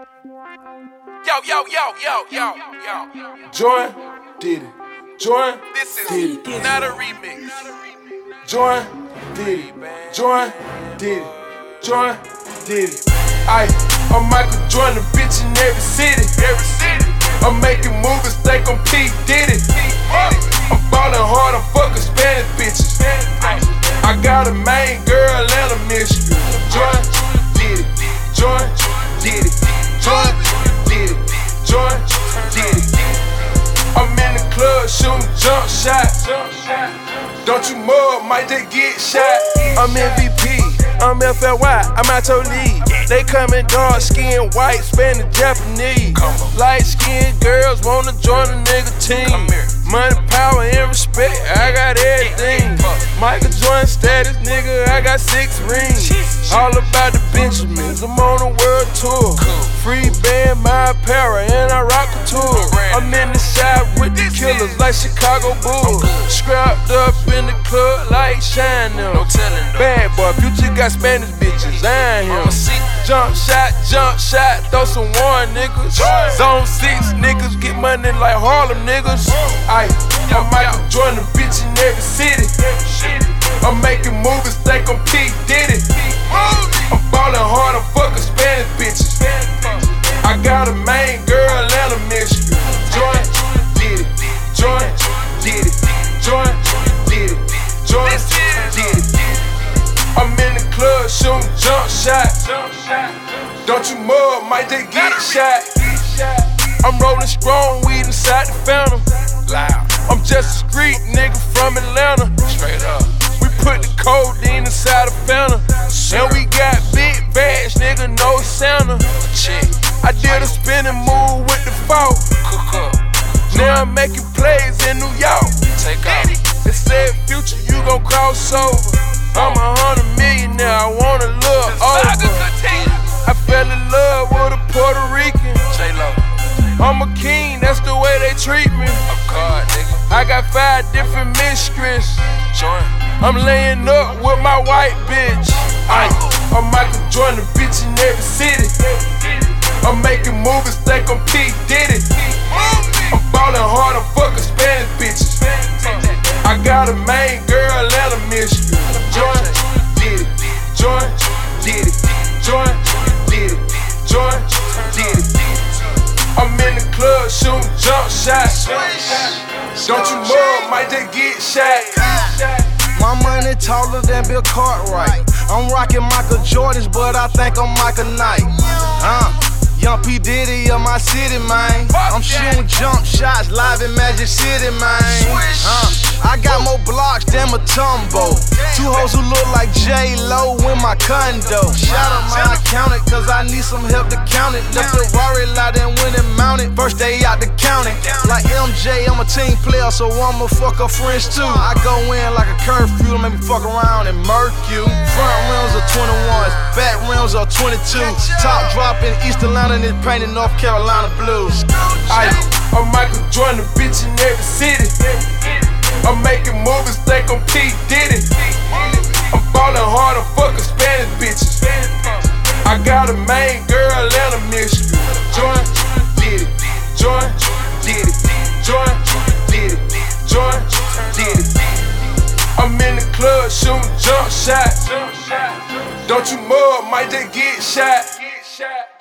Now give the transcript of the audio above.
Yo. Join, did it. Join, This is did it. not a remix. Join, did it. Join, did it. Join, did it. I'm Michael Jordan, a bitch in every city. I'm making movies, think I'm P. Diddy. I'm ballin' hard, I'm fucking Spanish bitches. I got a main girl and a mission. Join, did it. Join, did it. Join, did it. Join, did it. I'm in the club shooting jump shots. Don't you mug, might just get shot. I'm MVP, I'm FLY, I'm out your league. They coming dark skin, white, Spanish, Japanese. Light skinned girls wanna join a nigga team. Money, power, and respect, I got everything. Michael Jordan status, nigga, I got 6 rings. All about the Benjamins, I'm on a world tour. Free band, my apparel, and I rock a tour. I'm in the shop with the killers like Chicago Bulls. Scrapped up in the club like Shine them. Bad boy, Future got Spanish bitches, I ain't him. Jump shot, throw some one niggas. Zone 6 niggas get money like Harlem niggas. I'm Michael Jordan, a bitch in every city. I'm making movies, think I'm P. Diddy. I'm ballin' hard, I'm fucking Spanish bitches. I got a main girl and a mission. Join, did it. Join, did it. Join, did it. Join, did it. I'm in the club shooting jump shots. Don't you mug, might just get shot. I'm rolling strong weed inside the Phantom. I'm just a street nigga from Atlanta. Straight up. We put the codeine inside the Phantom. And we got big bags, nigga, no Santa. I did a spinning move with the fault. Now I'm making plays in New York. They said, Future, you gon' cross over. I'm 100 million now, I wanna look over. I fell in love with a Puerto Rican. I'm a king, that's the way they treat me. I got 5 different mistresses. I'm laying up with my white bitch. I'm Michael Jordan, a bitch in every city. I'm making movies, think I'm P. Diddy. I'm ballin' hard, I'm fucking Spanish bitches. I got a main girl and a mission. Join, did it. Join, did it. Join, did it. Join, did it. I'm in the club shooting jump shots. Don't you mug, might just get shot. My money taller than Bill Cartwright. I'm rocking Michael Jordans, but I think I'm Michael Knight. Young P. Diddy of my city, man. I'm shooting jump shots live in Magic City, man. I got more blocks than Matumbo. 2 hoes who look like J-Lo in my condo. Shout out my accountant, cause I need some help to count it. Left the Rari lot and went and mounted. First day out the county. Like MJ, I'm a team player, so I'ma fuck her friends too. I go in like a curfew, make me fuck around and murk you. Front rims are 21s, back rims are 22. Top drop in East Atlanta and it's painted North Carolina blues. I'm Michael Jordan, a bitch in every city. I'm making movies, think I'm P. Diddy. I'm ballin' hard, I'm fucking Spanish bitches. I got a main girl and a mission. Join, did it. Join, did it. Join, did it. Join, did it. I'm in the club shooting jump shots. Don't you mug, might just get shot.